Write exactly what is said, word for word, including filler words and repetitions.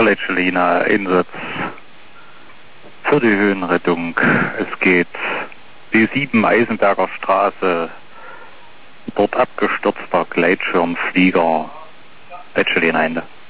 Leitschelina, Einsatz für die Höhenrettung. Es geht B sieben Eisenberger Straße, dort abgestürzter Gleitschirmflieger, Leitschelina Ende.